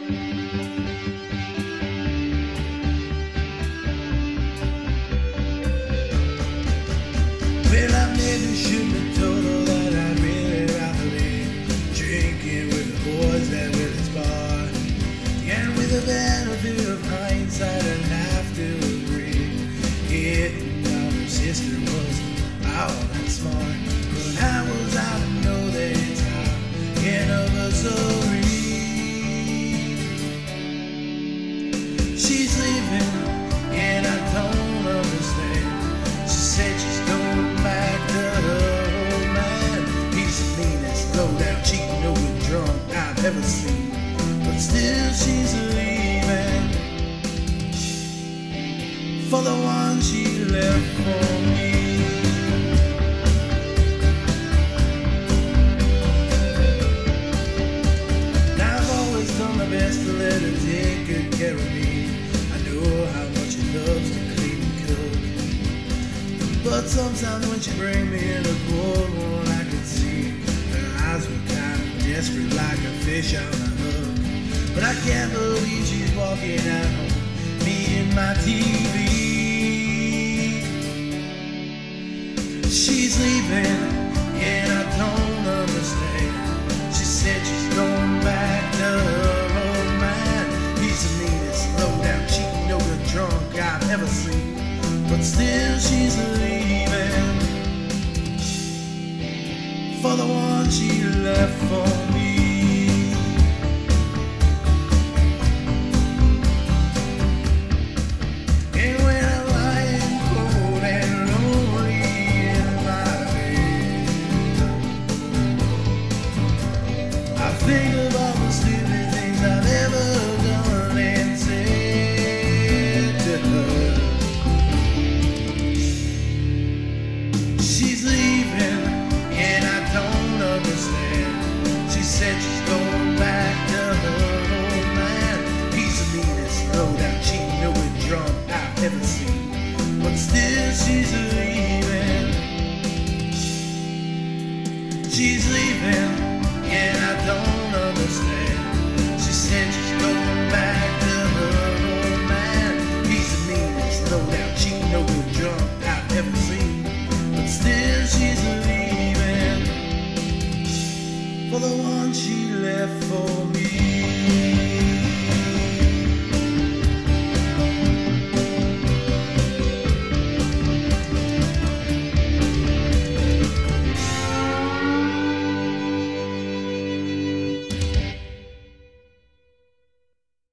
Well, I maybe shouldn't have told her that I'd really rather be drinking with the boys at Willie's bar. And with the benefit of hindsight, I'd have to agree, getting out her sister wasn't all that smart. But how was I to know that it's our anniversary? She's leaving, and I don't understand. She said she's going back to her old man. He's the meanest, low-down, cheating, no good drunk I've ever seen. But still she's leaving for the one she left for me. Now I've always done my best to let her take good care of me. I know how much she loves to clean and cook. But sometimes when she brings me in a cold one, I can see her eyes were kind of desperate, like a fish on a hook. But I can't believe she's walking out on me and my TV. She's leaving, and I don't understand. She said she's going back to her old man. He's the meanest, low-down, cheating, no good drunk I've ever seen. But still she's leaving for the one she left for.